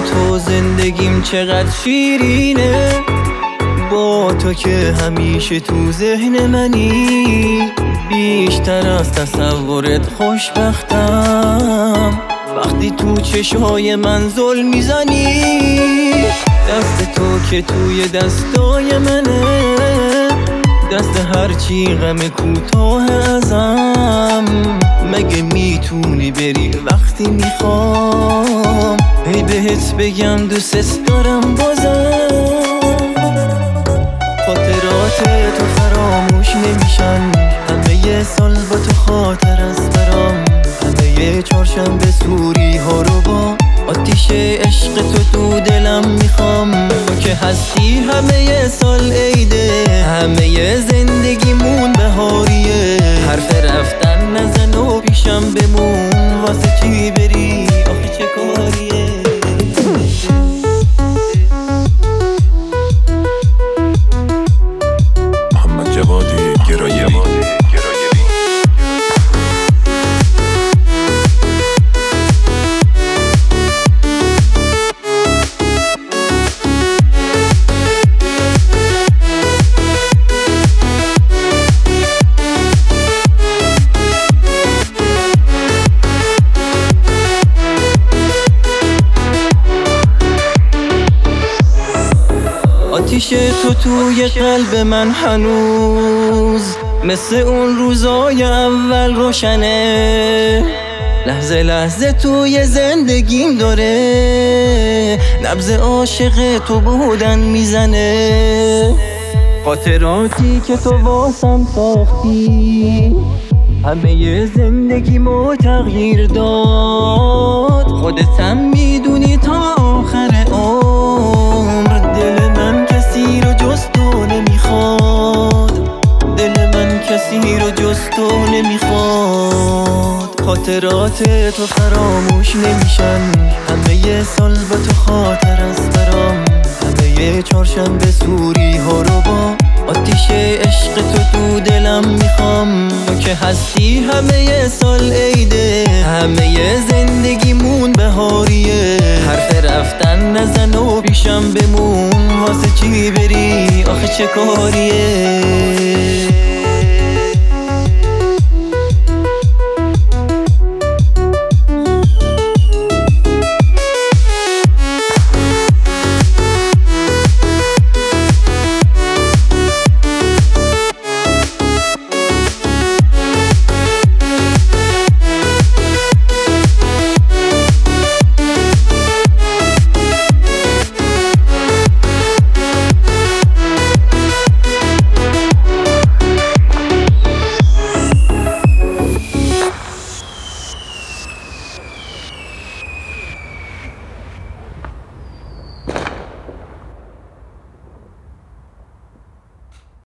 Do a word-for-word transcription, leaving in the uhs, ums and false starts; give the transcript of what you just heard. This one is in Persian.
تو زندگیم چقدر شیرینه، با تو که همیشه تو ذهن منی، بیشتر از تصورت خوشبختم وقتی تو چشای من زل میزنی. دست تو که توی دستای منه، دست هرچی غم کوتاه ازم، مگه میتونی بری وقتی میخوام هی بهت بگم دوست دارم بازم. خاطرات تو فراموش نمیشن، همه سال با تو خاطر است برام، همه چهارشنبه سوری ها رو با آتیش عشق تو تو دلم میخوام. تو که هستی همه سال عیده، همه زندگیمون بهاریه، حرف رفتن نزن و پیشم بمون، واسه چی بری آخه چه کاریه. محمد جوادی گرایلی. آتیش تو توی قلب من هنوز مثل اون روزای اول روشنه، لحظه لحظه توی زندگیم داره، نبض عاشق تو بودن میزنه. خاطراتی که تو واسم ساختی همه زندگیمو تغییر داد، خودتم میدونی تا آخر عمر دل من کسی رو جز تو نمیخواد، دل من کسی رو جز تو نمیخواد. خاطرات تو فراموش نمیشن، همه سال با تو خاطر است برام، همه چهارشنبه سوری ها رو با آتیش عشق تو تو دلم میخوام. تو که هستی همه سال عیده، همه زندگیمون بهاریه، حرف رفتن نزن و پیشم بمون، واسه چی بری آخه چه کاریه.